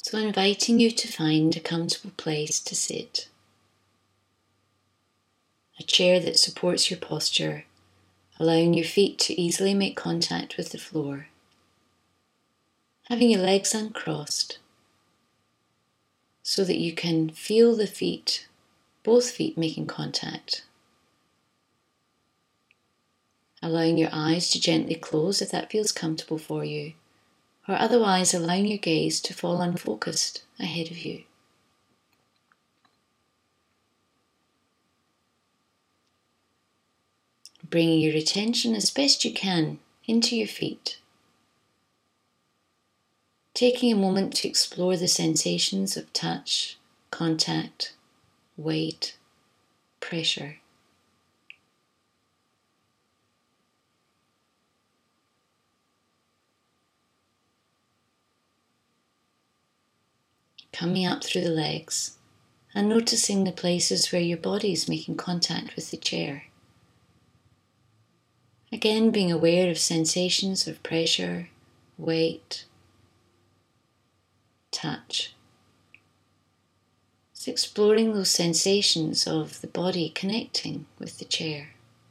So inviting you to find a comfortable place to sit. A chair that supports your posture, allowing your feet to easily make contact with the floor. Having your legs uncrossed so that you can feel the feet, both feet making contact. Allowing your eyes to gently close if that feels comfortable for you, or otherwise allowing your gaze to fall unfocused ahead of you. Bringing your attention as best you can into your feet. Taking a moment to explore the sensations of touch, contact, weight, pressure. Coming up through the legs and noticing the places where your body is making contact with the chair. Again, being aware of sensations of pressure, weight, touch. It's exploring those sensations of the body connecting with the chair.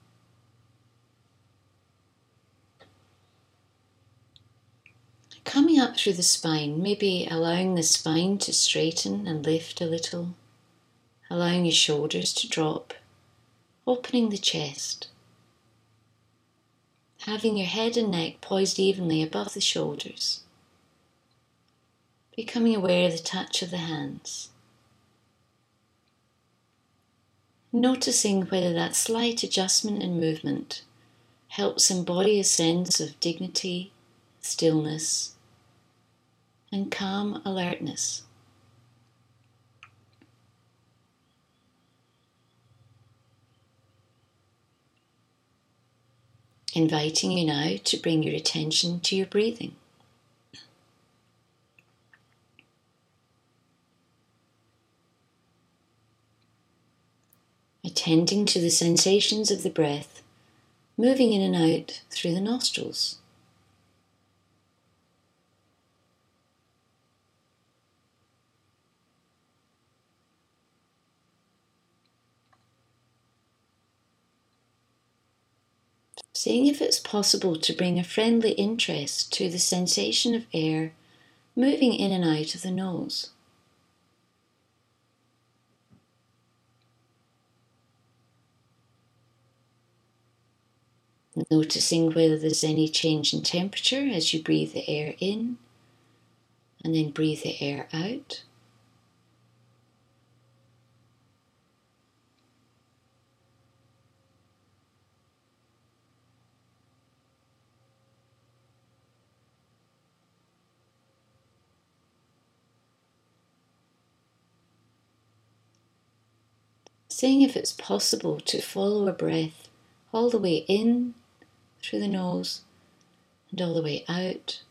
Coming up through the spine, maybe allowing the spine to straighten and lift a little, allowing your shoulders to drop, opening the chest. Having your head and neck poised evenly above the shoulders. Becoming aware of the touch of the hands. Noticing whether that slight adjustment and movement helps embody a sense of dignity, stillness, and calm alertness. Inviting you now to bring your attention to your breathing. Attending to the sensations of the breath, moving in and out through the nostrils. Seeing if it's possible to bring a friendly interest to the sensation of air moving in and out of the nose. Noticing whether there's any change in temperature as you breathe the air in and then breathe the air out. Seeing if it's possible to follow a breath all the way in through the nose and all the way out.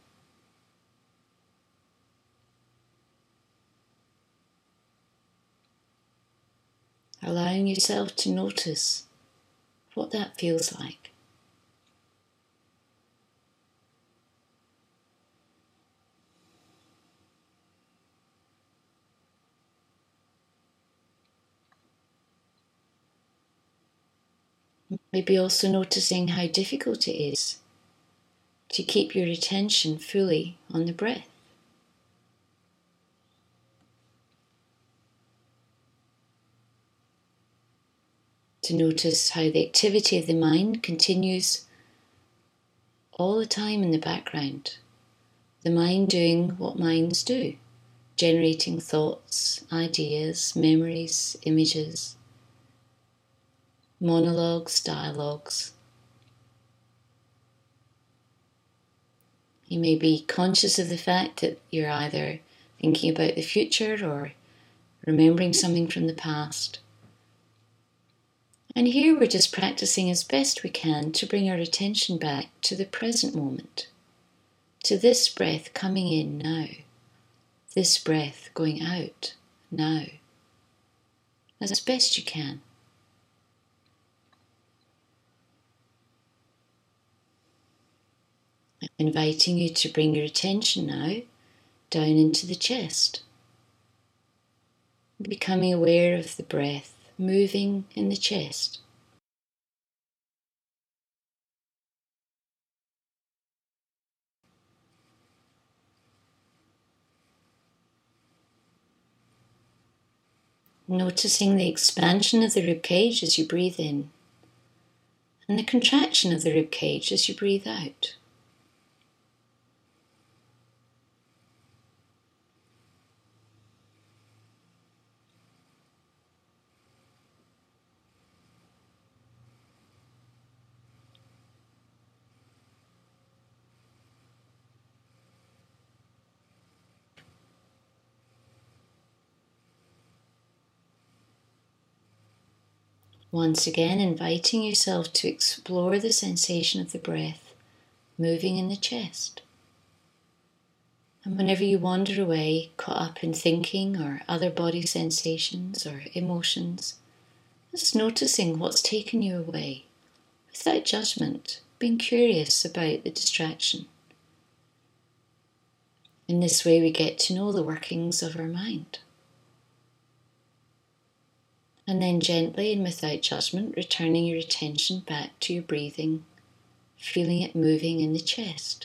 Allowing yourself to notice what that feels like. Maybe also noticing how difficult it is to keep your attention fully on the breath. To notice how the activity of the mind continues all the time in the background. The mind doing what minds do, generating thoughts, ideas, memories, images, monologues, dialogues. You may be conscious of the fact that you're either thinking about the future or remembering something from the past. And here we're just practicing as best we can to bring our attention back to the present moment, to this breath coming in now, this breath going out now, as best you can. I'm inviting you to bring your attention now down into the chest, becoming aware of the breath moving in the chest. Noticing the expansion of the ribcage as you breathe in, and the contraction of the ribcage as you breathe out. Once again, inviting yourself to explore the sensation of the breath moving in the chest. And whenever you wander away, caught up in thinking or other body sensations or emotions, just noticing what's taken you away, without judgment, being curious about the distraction. In this way, we get to know the workings of our mind. And then gently and without judgment, returning your attention back to your breathing, feeling it moving in the chest.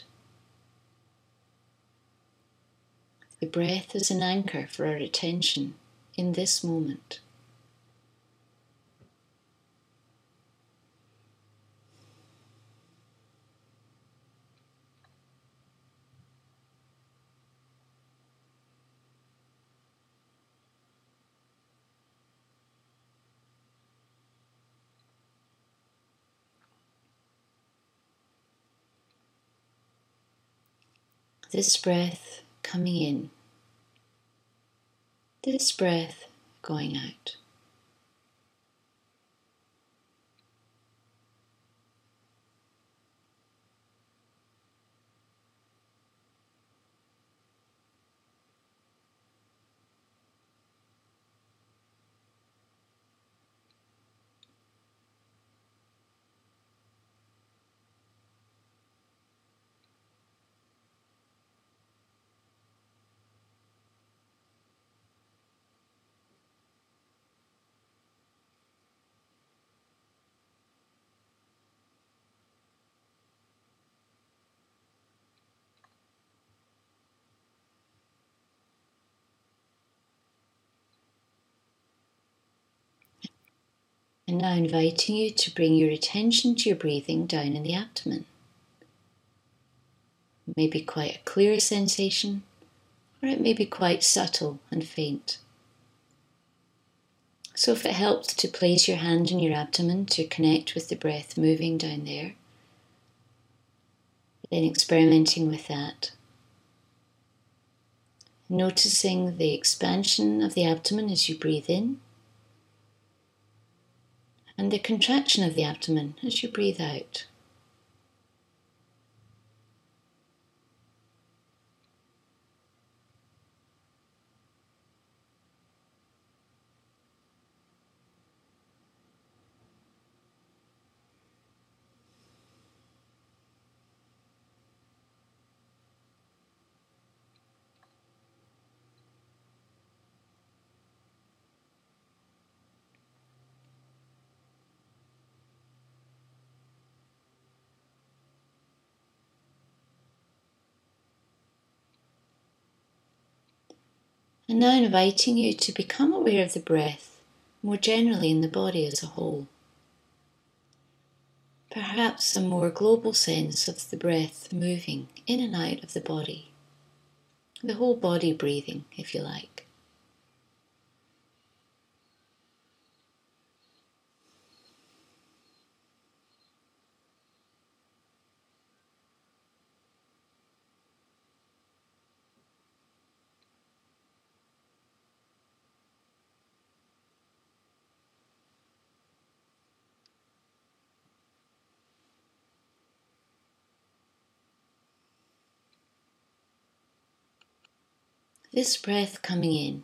The breath is an anchor for our attention in this moment. This breath coming in, this breath going out. And now inviting you to bring your attention to your breathing down in the abdomen. It may be quite a clear sensation, or it may be quite subtle and faint. So if it helps to place your hand in your abdomen to connect with the breath moving down there, then experimenting with that. Noticing the expansion of the abdomen as you breathe in, and the contraction of the abdomen as you breathe out. And now inviting you to become aware of the breath more generally in the body as a whole. Perhaps a more global sense of the breath moving in and out of the body. The whole body breathing, if you like. This breath coming in,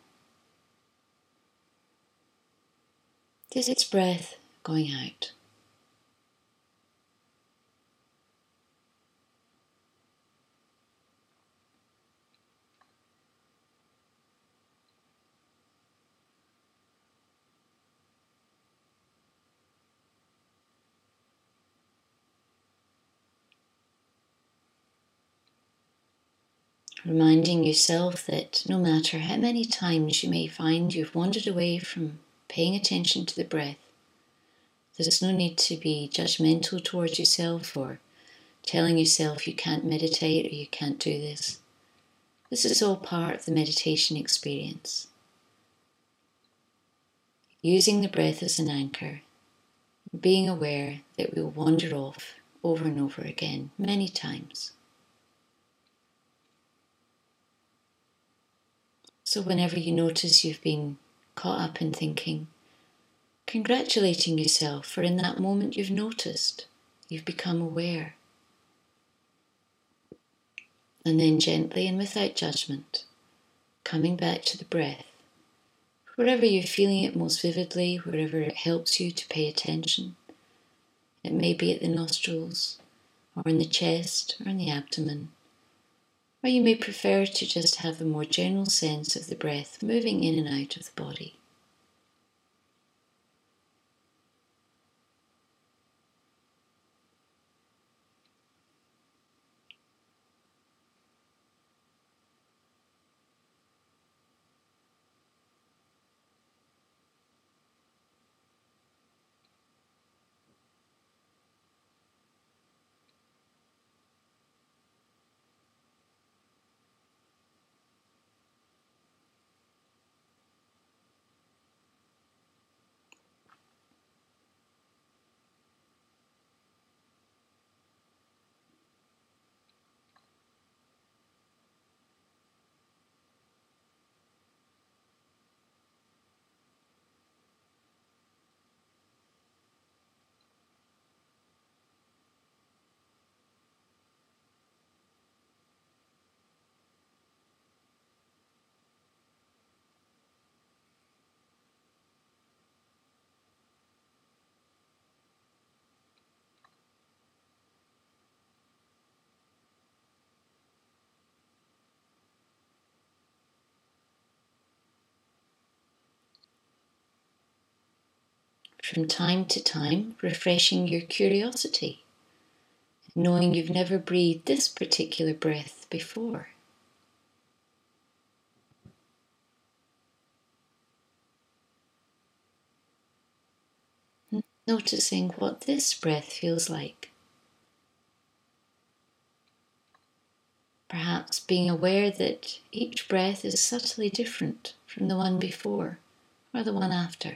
this breath going out. reminding yourself that no matter how many times you may find you've wandered away from paying attention to the breath, there's no need to be judgmental towards yourself or telling yourself you can't meditate or you can't do this. This is all part of the meditation experience. Using the breath as an anchor, being aware that we'll wander off over and over again, many times. So whenever you notice you've been caught up in thinking, congratulating yourself for in that moment you've noticed, you've become aware. And then gently and without judgment, coming back to the breath, wherever you're feeling it most vividly, wherever it helps you to pay attention. It may be at the nostrils, or in the chest, or in the abdomen. Or you may prefer to just have a more general sense of the breath moving in and out of the body. From time to time, refreshing your curiosity, knowing you've never breathed this particular breath before. Noticing what this breath feels like. Perhaps being aware that each breath is subtly different from the one before or the one after.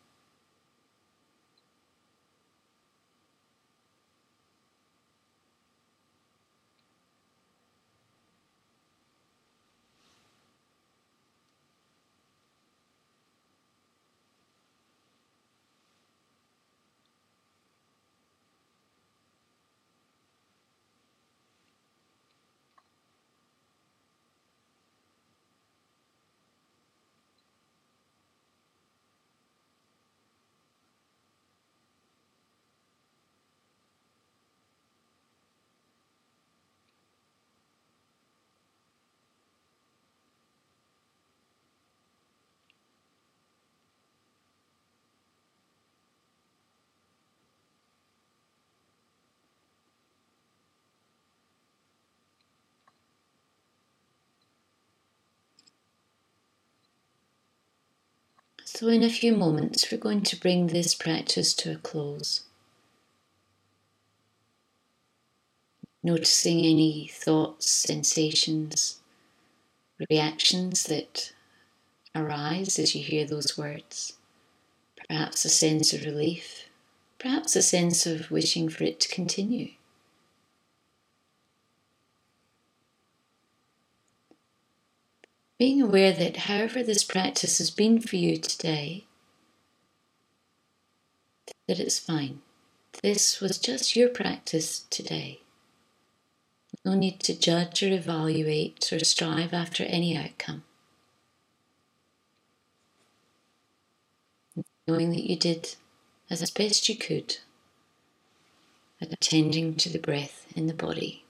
So in a few moments, we're going to bring this practice to a close. Noticing any thoughts, sensations, reactions that arise as you hear those words. Perhaps a sense of relief, perhaps a sense of wishing for it to continue. Being aware that however this practice has been for you today, that it's fine. This was just your practice today. No need to judge or evaluate or strive after any outcome. Knowing that you did as best you could at attending to the breath in the body.